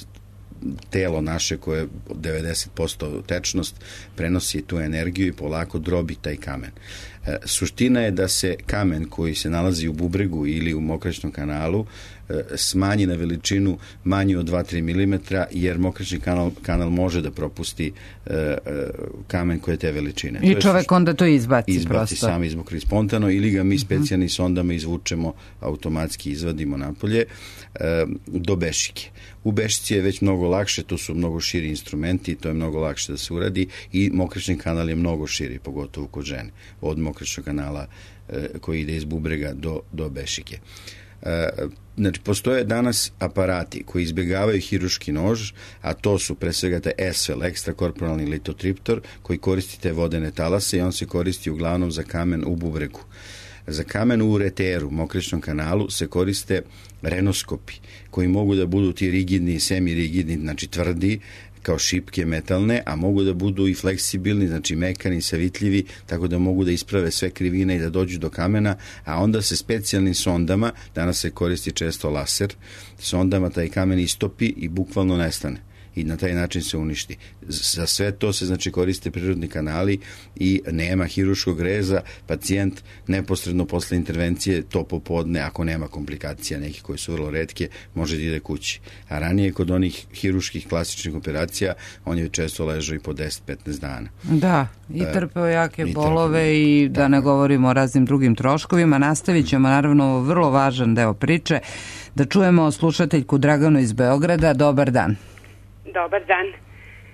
S2: telo naše koje je devedeset posto tečnost prenosi tu energiju i polako drobi taj kamen. E, suština je da se kamen koji se nalazi u bubregu ili u mokraćnom kanalu e, smanji na veličinu manju od dva do tri milimetra, jer mokraćni kanal, kanal može da propusti e, e, kamen koje je te veličine.
S1: I
S2: to
S1: čovek
S2: suština.
S1: Onda to izbaci,
S2: izbaci
S1: prosto.
S2: Sam izmokri spontano ili ga mi specijalnim sondama izvučemo, automatski izvadimo napolje e, do bešike. U bešici je već mnogo lakše, to su mnogo širi instrumenti, to je mnogo lakše da se uradi i mokraćni kanal je mnogo širi, pogotovo kod žene, od mokraćnog kanala e, koji ide iz bubrega do, do bešike. E, znači, postoje danas aparati koji izbjegavaju hiruški nož, a to su pre svega taj E S L, ekstrakorporalni litotriptor, koji koristi te vodene talase i on se koristi uglavnom za kamen u bubregu. Za kamen u ureteru, mokraćnom kanalu, se koriste renoskopi, koji mogu da budu ti rigidni i semirigidni, znači tvrdi, kao šipke metalne, a mogu da budu i fleksibilni, znači mekani, savitljivi, tako da mogu da isprave sve krivine i da dođu do kamena, a onda se specijalnim sondama, danas se koristi često laser, sondama taj kamen istopi i bukvalno nestane. I na taj način se uništi. Za sve to se znači koriste prirodni kanali i nema hiruškog reza, pacijent neposredno posle intervencije to popodne, ako nema komplikacija nekih koje su vrlo retke, može da ide kući. A ranije kod onih hiruških klasičnih operacija on je često ležao i po deset do petnaest dana.
S1: Da, i trpeo jake
S2: I
S1: bolove
S2: trpeo.
S1: i da ne govorimo o raznim drugim troškovima. Nastavit ćemo naravno vrlo važan deo priče. Da čujemo slušateljku Draganu iz Beograda. Dobar dan.
S4: Dobar dan.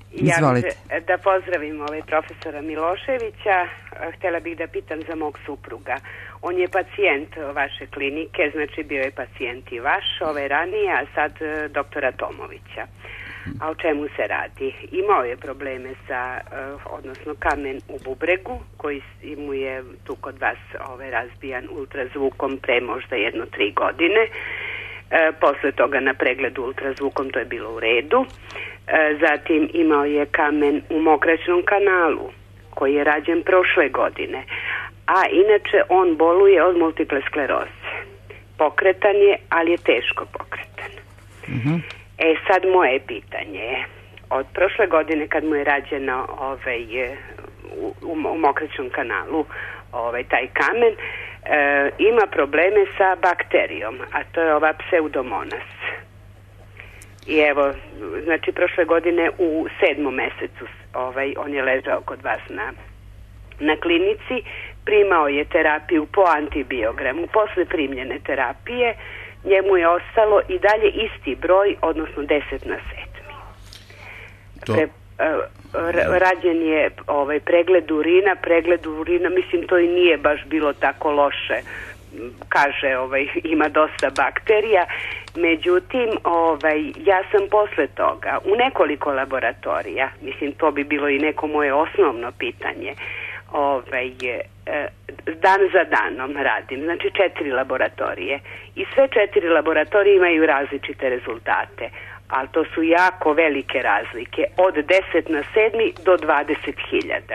S1: Izvolite.
S4: Ja da pozdravim ovaj profesora Miloševića. Htjela bih da pitam za mog supruga. On je pacijent vaše klinike, znači bio je pacijent i vaš, ovaj ranije, a sad doktora Tomovića. A o čemu se radi? Imao je probleme sa, odnosno kamen u bubregu, koji mu je tu kod vas ovaj, razbijan ultrazvukom pre možda jedno tri godine. E, posle toga na pregledu ultrazvukom to je bilo u redu. E, zatim imao je kamen u mokraćnom kanalu koji je rađen prošle godine, a inače on boluje od multiple skleroze. Pokretan je, ali je teško pokretan.
S1: Mm-hmm.
S4: E sad moje pitanje je, od prošle godine kad mu je rađeno ovaj, u, u, u mokraćnom kanalu ovaj, taj kamen, E, ima probleme sa bakterijom, a to je ova pseudomonas. I evo, znači prošle godine u sedmom mesecu ovaj, on je ležao kod vas na, na klinici, primao je terapiju po antibiogramu. Posle primljene terapije njemu je ostalo i dalje isti broj, odnosno deset na sedmi.
S2: To...
S4: Pre, rađen je ovaj pregled urina, pregled urina, mislim to i nije baš bilo tako loše, kaže ovaj ima dosta bakterija, međutim ovaj ja sam posle toga u nekoliko laboratorija, mislim to bi bilo i neko moje osnovno pitanje, ovaj dan za danom radim, znači četiri laboratorije i sve četiri laboratorije imaju različite rezultate. Ali to su jako velike razlike, od deset na sedmi do dvadeset hiljada.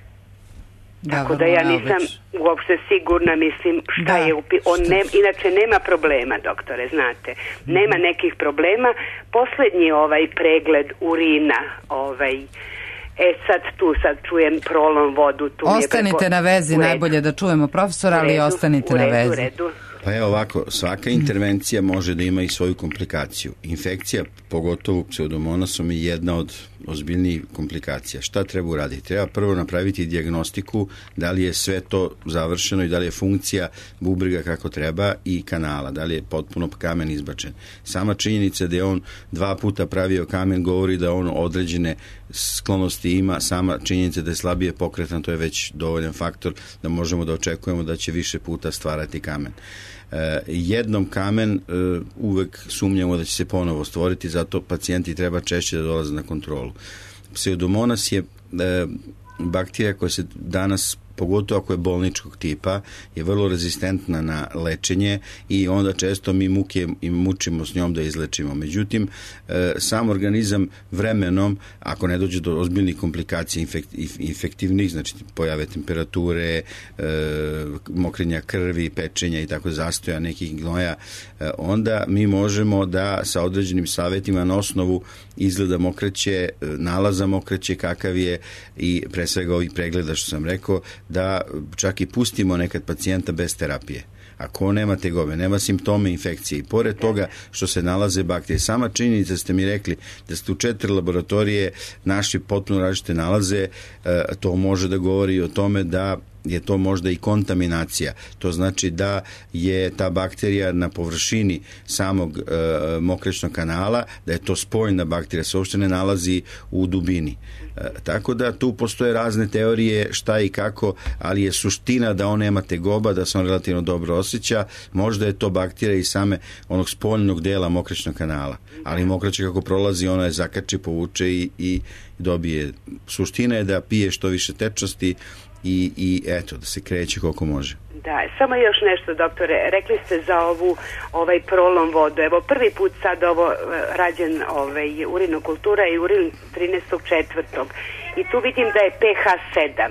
S4: Tako da ja nisam uopšte sigurna, mislim, šta da, je upi... On ne, inače nema problema, doktore, znate. Nema mm-hmm. nekih problema. Poslednji ovaj pregled urina, ovaj... E sad tu sad čujem prolom vodu. Tu
S1: ostanite preko... na vezi, najbolje da čujemo profesora, ali redu, ostanite
S4: u redu,
S1: na vezi.
S4: U redu.
S2: Pa je ovako, svaka intervencija može da ima i svoju komplikaciju. Infekcija, pogotovo pseudomonasom, je jedna od ozbiljnijih komplikacija. Šta treba uraditi? Treba prvo napraviti dijagnostiku da li je sve to završeno i da li je funkcija bubrega kako treba i kanala, da li je potpuno kamen izbačen. Sama činjenica da je on dva puta pravio kamen govori da on određene sklonosti ima, sama činjenica da je slabije pokretan, to je već dovoljan faktor da možemo da očekujemo da će više puta stvarati kamen. E, jednom kamen e, uvek sumnjamo da će se ponovo stvoriti, zato pacijenti treba češće da dolaze na kontrolu. Pseudomonas je e, bakterija koja se danas, pogotovo ako je bolničkog tipa, je vrlo rezistentna na lečenje i onda često mi muke i mučimo s njom da izlečimo. Međutim, e, sam organizam vremenom, ako ne dođe do ozbiljnih komplikacija infekt, infektivnih, znači pojave temperature, e, mokrenja krvi, pečenja i tako zastoja nekih gnoja, e, onda mi možemo da sa određenim savjetima na osnovu izgleda mokraće, nalaza mokraće kakav je i pre svega ovih pregleda što sam rekao, da čak i pustimo nekad pacijenta bez terapije. Ako nema tegobe, nema simptome infekcije i pored toga što se nalaze bakterije. Sama činjenica ste mi rekli da ste u četiri laboratorije našli potpuno različite nalaze, to može da govori o tome da je to možda i kontaminacija. To znači da je ta bakterija na površini samog e, mokraćnog kanala, da je to spojna bakterija, se uopšte ne nalazi u dubini. E, tako da tu postoje razne teorije šta i kako, ali je suština da on nema tegoba, da se on relativno dobro osjeća. Možda je to bakterija i same onog spoljnog dela mokraćnog kanala. Ali mokraće kako prolazi, ona je zakači, povuče i, i dobije. Suština je da pije što više tečnosti i, i eto, da se kreće koliko može.
S4: Da, samo još nešto, doktore. Rekli ste za ovu ovaj prolom vodu. Evo, prvi put sad ovo rađen ovaj, urinokultura i urin trinaestog četvrtog I tu vidim da je pH sedam.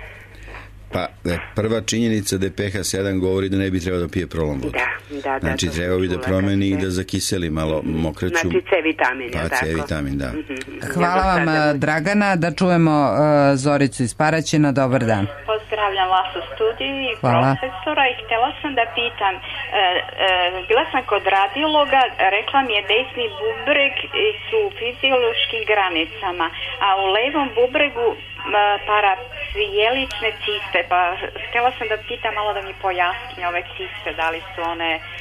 S2: Pa, prva činjenica da je pH sedam govori da ne bi trebao da pije prolom vodu.
S4: Da, da, da.
S2: Znači, treba bi da promeni i da zakiseli malo mokraću.
S4: Znači, C vitamin,
S2: pa,
S4: je tako?
S2: Pa, C vitamin, da.
S1: Hvala vam, Dragana. Da čujemo uh, Zoricu iz Paraćina. Dobar dan.
S5: Pozdravljam vas u studiju i
S1: Hvala.
S5: Profesora i htjela sam da pitam, e, e, bila sam kod radiologa, rekla mi je desni bubreg su u fiziološkim granicama, a u levom bubregu parapsijelične ciste, pa htjela sam da pitam malo da mi pojasni ove ciste, da li su one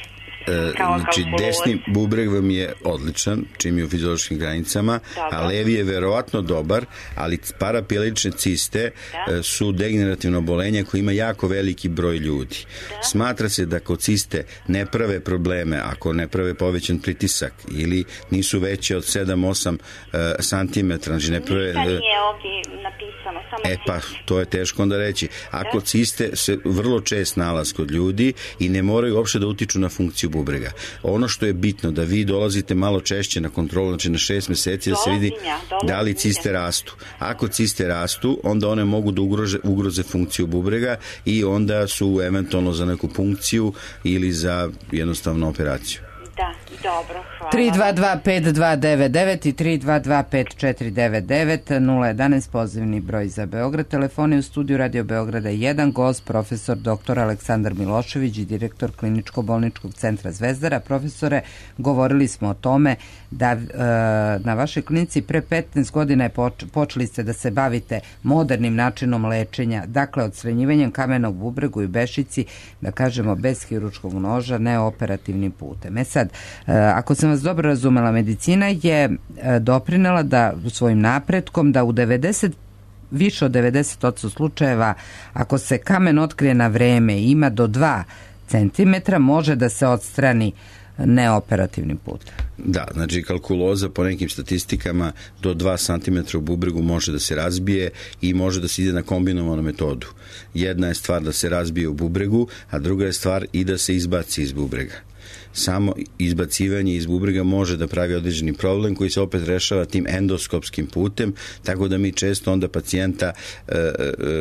S5: Kao
S2: znači,
S5: kalkuloz.
S2: desni bubreg vam je odličan, čim je u fiziološkim granicama,
S5: Dobro.
S2: a levi je verovatno dobar, ali parapijelične ciste
S5: Da.
S2: e, su degenerativno obolenje koje ima jako veliki broj ljudi.
S5: Da.
S2: Smatra se da kod ciste ne prave probleme ako ne prave povećan pritisak ili nisu veće od sedam do osam e, santimetra, znači ne prave...
S5: Ništa
S2: e,
S5: nije ovdje napisano, samo
S2: E pa,
S5: ciste.
S2: to je teško onda reći. Ako ciste se vrlo čest nalaz kod ljudi i ne moraju uopšte da utiču na funkciju bubrega. Ono što je bitno da vi dolazite malo češće na kontrolu, znači na šest meseci da se vidi
S5: Dolazim ja, dolazim
S2: da li ciste rastu. Ako ciste rastu, onda one mogu da ugrože, ugroze funkciju bubrega i onda su eventualno za neku punkciju ili za jednostavnu operaciju.
S5: Da, dobro, hvala.
S1: tri dva dva pet dva devet devet i tri dva dva pet četiri devet devet nula jedanaest pozivni broj za Beograd. Telefoni u studiju Radio Beograda jedan, gost profesor doktor Aleksandar Milošević i direktor Kliničko-bolničkog centra Zvezdara. Profesore, govorili smo o tome da e, na vašoj klinici pre petnaest godina je poč, počeli ste da se bavite modernim načinom lečenja, dakle odstranjivanjem kamena u bubregu i bešici, da kažemo bez hiručkog noža, neoperativnim putem. E sad, e, ako sam vas dobro razumela, medicina je e, doprinela da svojim napretkom da u devedeset više od devedeset posto slučajeva, ako se kamen otkrije na vreme i ima do dva centimetra, može da se odstrani neoperativnim putem.
S2: Da, znači kalkuloza po nekim statistikama do dva santimetra u bubregu može da se razbije i može da se ide na kombinovanu metodu. Jedna je stvar da se razbije u bubregu, a druga je stvar i da se izbaci iz bubrega. Samo izbacivanje iz bubrega može da pravi određeni problem koji se opet rešava tim endoskopskim putem, tako da mi često onda pacijenta e, e,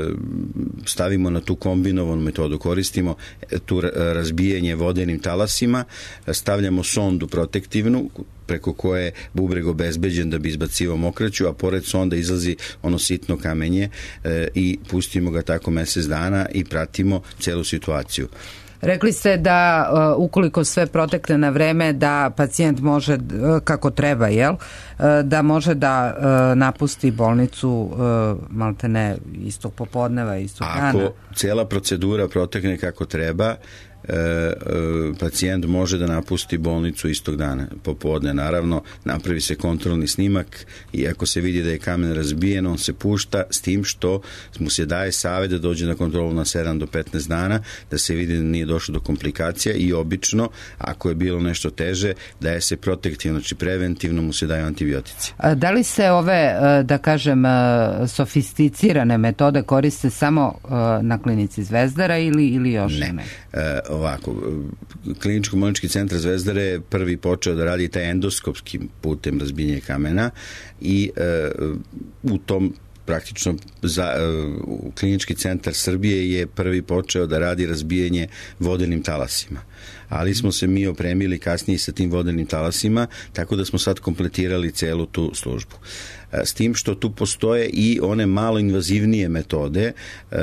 S2: stavimo na tu kombinovanu metodu, koristimo tu razbijanje vodenim talasima, stavljamo sondu protektivnu preko koje je bubreg obezbeđen da bi izbacivao mokraću, a pored sonda izlazi ono sitno kamenje e, i pustimo ga tako mesec dana i pratimo celu situaciju.
S1: Rekli ste da uh, ukoliko sve protekne na vreme da pacijent može, uh, kako treba, jel, uh, da može da uh, napusti bolnicu uh, maltene istog popodneva, istog dana.
S2: Ako cela procedura protekne kako treba, E, e, pacijent može da napusti bolnicu istog dana popodne. Naravno, napravi se kontrolni snimak i ako se vidi da je kamen razbijen, on se pušta, s tim što mu se daje savjet da dođe na kontrolu na sedam do petnaest dana, da se vidi da nije došlo do komplikacija i obično, ako je bilo nešto teže, daje se protektivno, znači preventivno mu se daju antibiotici.
S1: A da li se ove, da kažem, sofisticirane metode koriste samo na klinici Zvezdara ili, ili još ne? ne?
S2: E, ovako, Kliničko-bolnički centar Zvezdare je prvi počeo da radi taj endoskopskim putem razbijenja kamena i e, u tom praktično za, uh, Klinički centar Srbije je prvi počeo da radi razbijanje vodenim talasima. Ali smo se mi opremili kasnije sa tim vodenim talasima, tako da smo sad kompletirali celu tu službu. S tim što tu postoje i one malo invazivnije metode e, e,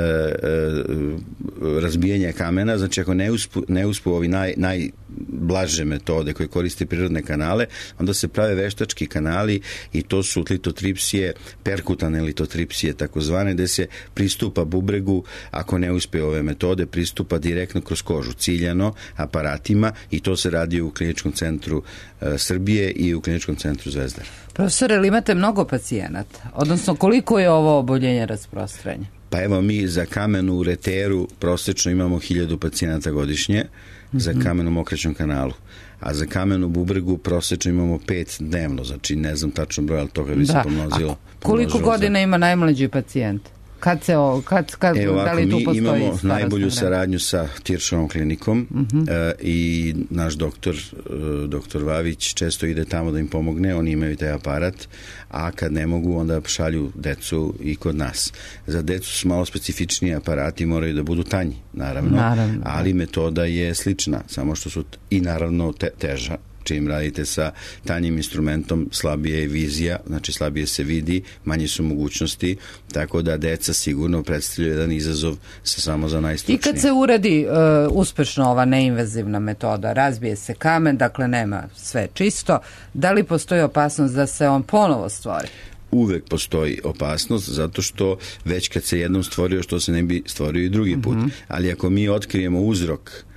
S2: razbijanja kamena, znači ako ne uspu, ne uspu ovi naj, najblaže metode koje koriste prirodne kanale, onda se prave veštački kanali i to su litotripsije, perkutane litotripsije takozvane, gde se pristupa bubregu, ako ne uspe ove metode, pristupa direktno kroz kožu, ciljano aparatima i to se radi u Kliničkom centru e, Srbije i u Kliničkom centru Zvezdara.
S1: Profesore, ili imate mnogo pacijenata? Odnosno, koliko je ovo oboljenje rasprostranjeno?
S2: Pa evo, mi za kamenu u reteru prosečno imamo hiljadu pacijenata godišnje, mm-hmm. za kamen u mokraćnom kanalu. A za kamen u bubregu prosečno imamo pet dnevno, znači ne znam tačno broj, ali toga bi da. se pomnozilo.
S1: A koliko godina za... ima najmlađi pacijent? Kad se o, kad, kad,
S2: e, ovako,
S1: da li tu
S2: mi
S1: postoji
S2: imamo najbolju saradnju sa Tiršovom klinikom uh-huh. e, i naš doktor, e, doktor Vavić često ide tamo da im pomogne, oni imaju taj aparat, a kad ne mogu onda šalju decu i kod nas. Za decu su malo specifičniji aparati, moraju da budu tanji, naravno, naravno. ali metoda je slična, samo što su i naravno te, teža. Čim radite sa tanjim instrumentom, slabije je vizija, znači slabije se vidi, manje su mogućnosti, tako da deca sigurno predstavljaju jedan izazov sa samo za najstručnije.
S1: I kad se uradi uh, uspešno ova neinvazivna metoda, razbije se kamen, dakle nema sve čisto, da li postoji opasnost da se on ponovo stvori?
S2: Uvek postoji opasnost, zato što već kad se jednom stvorio, što se ne bi stvorio i drugi put. Mm-hmm. Ali ako mi otkrijemo uzrok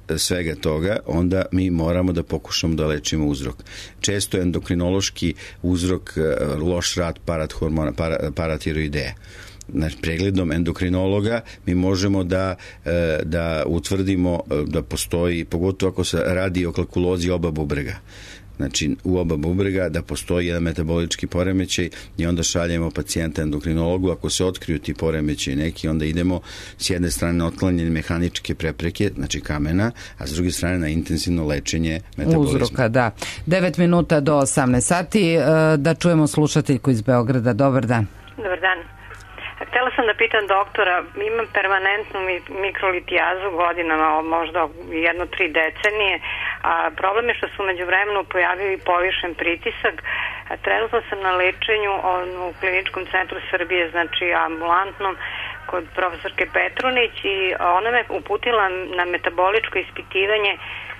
S2: svega toga, onda mi moramo da pokušamo da lečimo uzrok. Često je endokrinološki uzrok loš rad parathormona, para, paratiroideja. Znači, pregledom endokrinologa mi možemo da, da utvrdimo da postoji, pogotovo ako se radi o kalkulozi oba bubrega. Znači, u oba bubrega da postoji jedan metabolički poremećaj i onda šaljemo pacijenta endokrinologu. Ako se otkriju ti poremećaj neki, onda idemo s jedne strane na otklanjanje mehaničke prepreke, znači kamena, a s druge strane na intenzivno lečenje metabolizma.
S1: Uzroka, da. devet minuta do osamnaest sati. Da čujemo slušateljku iz Beograda. Dobar dan.
S3: Dobar dan. Htjela sam da pitam doktora, imam permanentnu mikrolitijazu godinama, možda jedno tri decenije, a problem je što su među vremenu pojavio i povišen pritisak. Trenutno sam na lečenju u kliničkom centru Srbije, znači ambulantnom, kod profesorke Petrunić, i ona me uputila na metaboličko ispitivanje,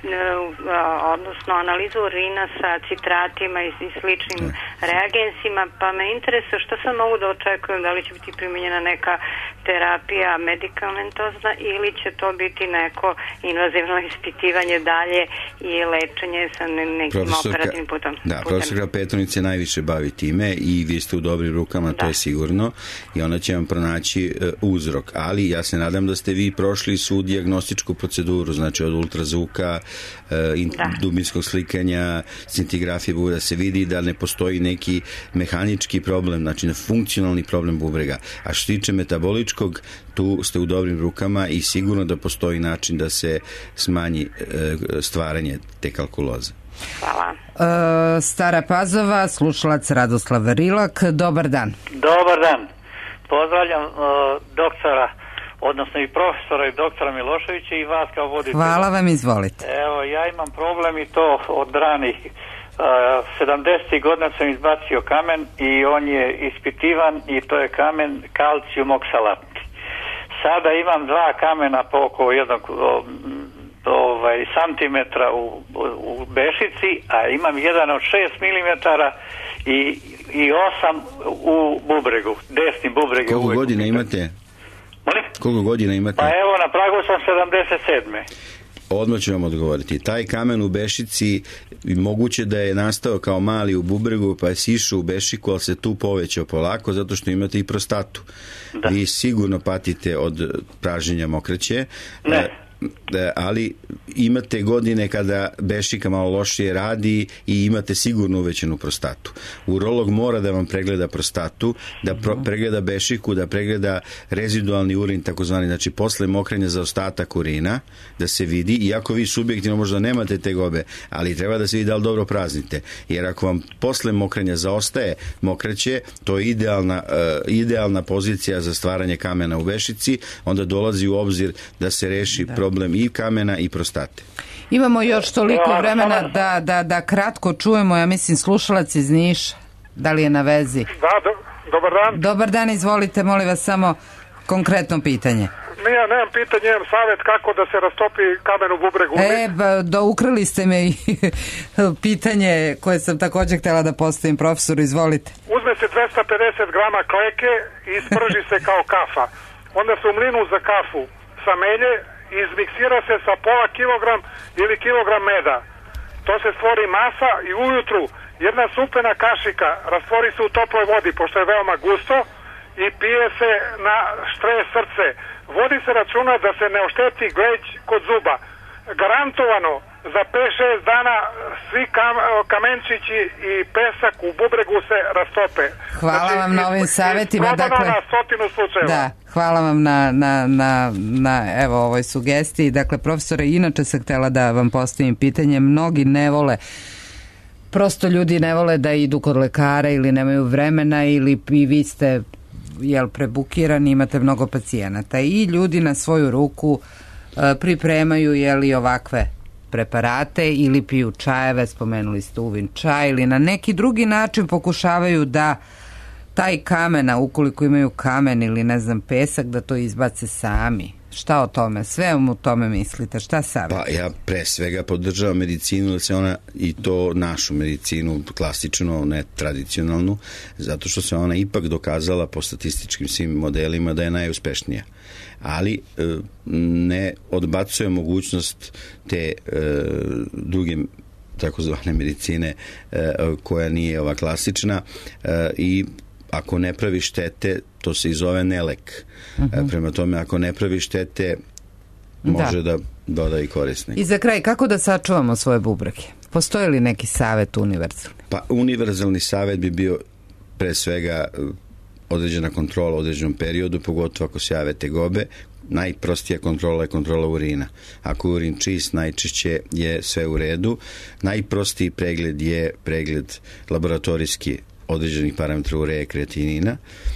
S3: odnosno analizu urina sa citratima i sličnim reagensima, pa me interesuje što sam mogu da očekujem, da li će biti primjenjena neka terapija medikamentozna ili će to biti neko invazivno ispitivanje dalje i lečenje sa nekim profesorka, operativnim putom.
S2: Da, profesorka Petrunić se najviše bavi time i vi ste u dobrim rukama, da. To je sigurno, i ona će vam pronaći uh, uzrok, ali ja se nadam da ste vi prošli svu dijagnostičku proceduru, znači od ultrazvuka, uh, dubinskog slikanja, scintigrafije bubrega, da se vidi da ne postoji neki mehanički problem, znači funkcionalni problem bubrega. A što tiče metaboličkog, tu ste u dobrim rukama i sigurno da postoji način da se smanji uh, stvaranje te kalkuloze.
S3: Hvala.
S1: Uh, Stara Pazova, slušalac Radoslav Rilak. Dobar dan.
S6: Dobar dan. Pozdravljam uh, doktora, odnosno i profesora i doktora Miloševića i vas kao voditelja.
S1: Hvala vam, izvolite.
S6: Evo, ja imam problem i to od ranih uh, sedamdesetih godina sam izbacio kamen i on je ispitivan i to je kamen kalcijum oksalatni. Sada imam dva kamena po oko jednog ovaj, santimetra u, u bešici, a imam jedan od šest milimetara i, i osam u bubregu, desnim bubregu.
S2: Koliko godina imate?
S6: Molim?
S2: Koliko godina imate?
S6: Pa evo, na pragu sam sedamdeset sedme.
S2: Odmah ću vam odgovoriti. Taj kamen u bešici moguće da je nastao kao mali u bubregu, pa je sišao u bešiku, ali se tu povećao polako, zato što imate i prostatu. Da. Vi sigurno patite od pražnjenja mokraće.
S6: Ne.
S2: Ali imate godine kada bešika malo lošije radi i imate sigurno uvećenu prostatu. Urolog mora da vam pregleda prostatu, da pro, pregleda bešiku, da pregleda rezidualni urin, takozvani, znači posle mokrenja za ostatak urina, da se vidi, iako vi subjektivno možda nemate tegobe, ali treba da se vidi da li dobro praznite. Jer ako vam posle mokrenja zaostaje mokraće, to je idealna, uh, idealna pozicija za stvaranje kamena u bešici, onda dolazi u obzir da se reši da. problem i kamena i prostate.
S1: Imamo još toliko vremena da, da, da kratko čujemo, ja mislim, slušalac iz Niša. Da li je na vezi?
S7: Da, do, dobar dan.
S1: Dobar dan, izvolite, molim vas, samo konkretno pitanje.
S7: Ne, ja nemam pitanje, imam savjet kako da se rastopi kamen u bubregu.
S1: E, ba, da ukrali ste me i pitanje koje sam također htjela da postavim profesoru, izvolite.
S7: Uzme se dvesta pedeset grama kleke i isprži se kao kafa. Onda se u mlinu za kafu samelje, izmiksira se sa pola kilogram ili kilogram meda. To se stvori masa i ujutru jedna supena kašika rastvori se u toploj vodi, pošto je veoma gusto, i pije se na štre srce. Vodi se računa da se ne ošteti gleć kod zuba. Garantovano za pet šest dana svi kam, kamenčići i pesak u bubregu se rastope.
S1: Hvala znači, vam na ovim savjetima.
S7: Dakle, na stotinu slučajeva.
S1: Da, hvala vam na, na, na, na evo, ovoj sugestiji. Dakle, profesore, inače sam htjela da vam postavim pitanje. Mnogi ne vole, prosto ljudi ne vole da idu kod lekara ili nemaju vremena ili i vi ste jel, prebukirani, imate mnogo pacijenata i ljudi na svoju ruku pripremaju jeli ovakve preparate ili piju čajeve, spomenuli ste uvin čaj, ili na neki drugi način pokušavaju da taj kamen, ukoliko imaju kamen ili ne znam pesak, da to izbace sami. Šta o tome? Sve u tome mislite? Šta savjet?
S2: Pa ja pre svega podržavam medicinu, da se ona, i to našu medicinu, klasičnu, ne tradicionalnu, zato što se ona ipak dokazala po statističkim svim modelima da je najuspešnija. Ali ne odbacuje mogućnost te druge takozvane medicine koja nije ova klasična, i ako ne pravi štete, to se i zove nelek. Uh-huh. Prema tome, ako ne pravi štete, može da, da doda i korisnik.
S1: I za kraj, kako da sačuvamo svoje bubrege? Postoji li neki savjet univerzalni?
S2: Pa univerzalni savjet bi bio pre svega određena kontrola u određenom periodu, pogotovo ako se jave tegobe. Najprostija kontrola je kontrola urina. Ako je urin čist, najčešće je sve u redu. Najprostiji pregled je pregled laboratorijski određenih parametra ureje, kreatinina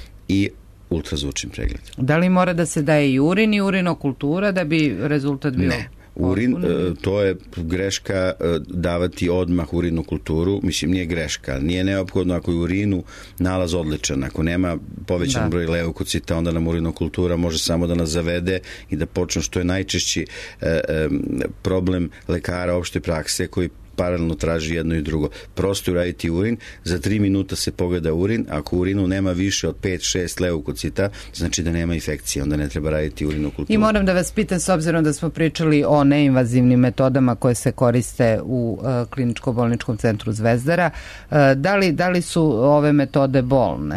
S2: i ultrazvučni pregled.
S1: Da li mora da se daje i urin i urinokultura da bi rezultat bio?
S2: Ne. Urin, to je greška davati odmah urinu kulturu, mislim nije greška, nije neophodno ako je urinu nalaz odličan, ako nema povećan da. broj leukocita, onda nam urinokultura može samo da nas zavede i da počne, što je najčešći e, e, problem lekara opšte prakse koji paralelno traži jedno i drugo. Prosto uraditi urin, za tri minuta se pogleda urin, ako u urinu nema više od pet šest leukocita, znači da nema infekcije, onda ne treba raditi urinokulturu.
S1: I moram da vas pitam, s obzirom da smo pričali o neinvazivnim metodama koje se koriste u uh, kliničko-bolničkom centru Zvezdara, uh, da li, da li su ove metode bolne?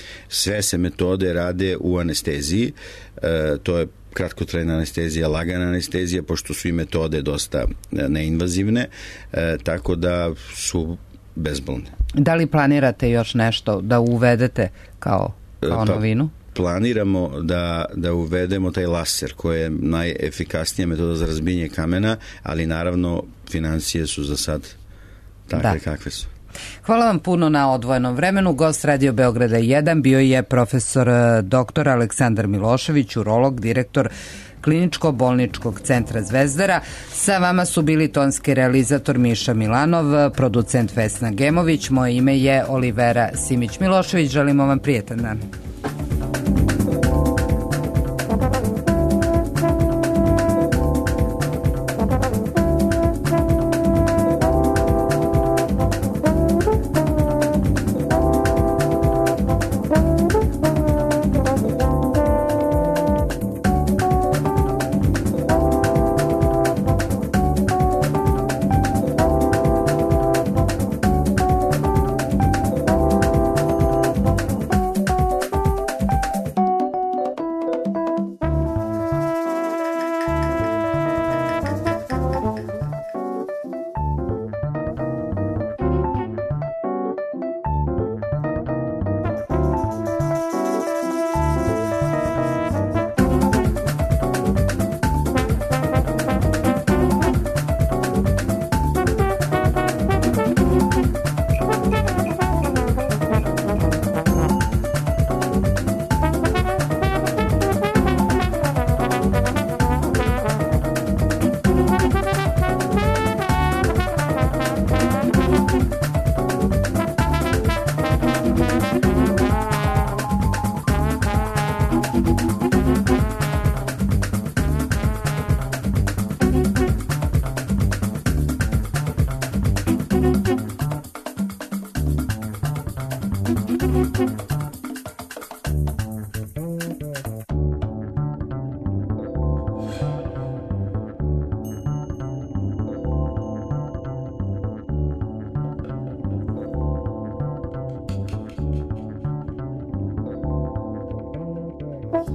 S2: Sve se metode rade u anesteziji, uh, to je kratkotrajna anestezija, lagana anestezija, pošto su i metode dosta neinvazivne, e, tako da su bezbolne.
S1: Da li planirate još nešto da uvedete kao, kao pa, novinu?
S2: Planiramo da, da uvedemo taj laser, koji je najefikasnija metoda za razbijenje kamena, ali naravno financije su za sad takve da. kakve su.
S1: Hvala vam puno na odvojenom vremenu. Gost Radio Beograda jedan bio je profesor doktor Aleksandar Milošević, urolog, direktor Kliničko-bolničkog centra Zvezdara. Sa vama su bili tonski realizator Miša Milanov, producent Vesna Gemović. Moje ime je Olivera Simić-Milošević. Želimo vam prijetan dan.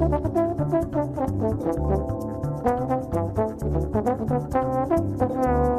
S8: Thank you.